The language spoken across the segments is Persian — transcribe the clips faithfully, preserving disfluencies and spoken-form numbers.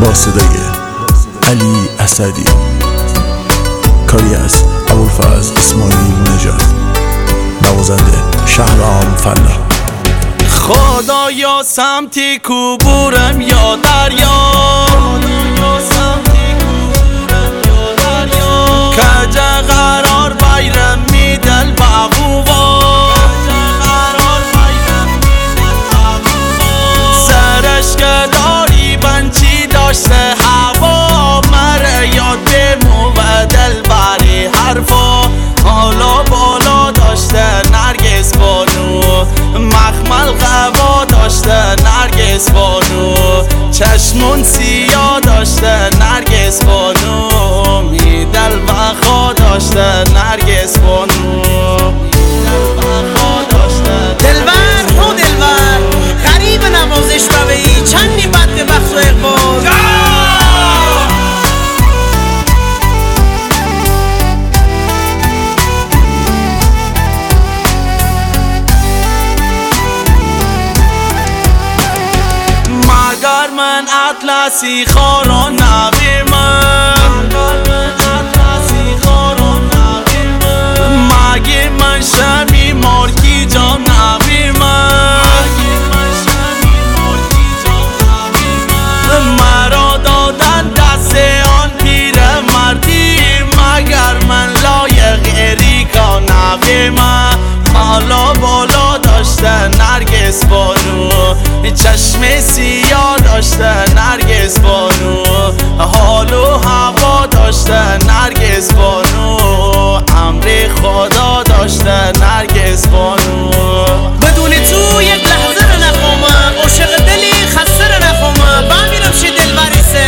با صدای علی اسدی، کاری از ابوالفضل اسماعیل نژاد، نوازنده شهرام فلاح. خدایا سمتی کوبورم یا دریا، کجا قرار بایرم میدل بابووا، سرش که داری بنچی داشته هوا، مره یاد مو و دل بری حرفا، حالا بالا داشته نرگس بانو، مخمل قوا داشته نرگس بانو، چشمون سیاه داشته نرگس بانو، میدل وخا داشته نرگس بانو، دلبر هو دلبر غریب نوازش بوی چندی بد بخت و اقبال. مگر من اطلسی خارا نبی من، مگه من شمی مارکی جا نبی من، مرا دادن دست آن پیر مردی، مگر من لایق اریکا نبی من، حالا بالا داشته نرگس بانو، چشم سیاه داشته نرگس بانو، حال و هوا داشته نرگس بانو، امر خدا داشته نرگس بانو. بدون تو یک لحظه رو نخوامم، عاشق دلی خسته رو نخوامم، بمیرم چه دلبری سه.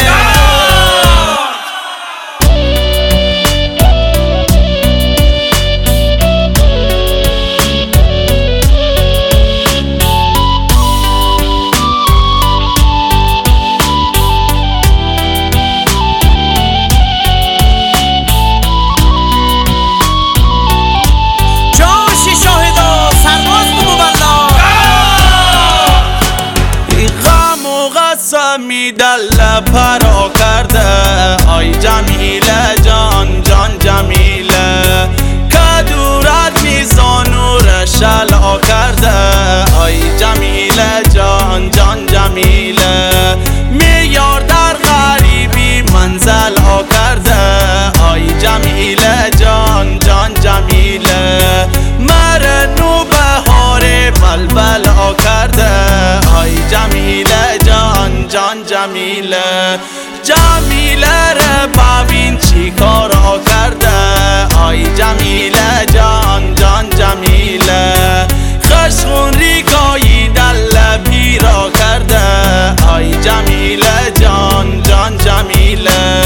میدل پرا کرده آی جمیله جان جان جمیله، که دورت میزان نور شلا کرده آی جمیله جان جان جمیله، میار در غریبی منزل ها کرده آی جمیله جان جان جمیله، مر نو بهار بلبل ها کرده آی جمیله جان جان جمیله، جمیله ره ببین چی کارا کرده آی جمیله جان جان جمیله، خشخون ریگایی دل پیرا کرده آی جمیله جان جان جمیله.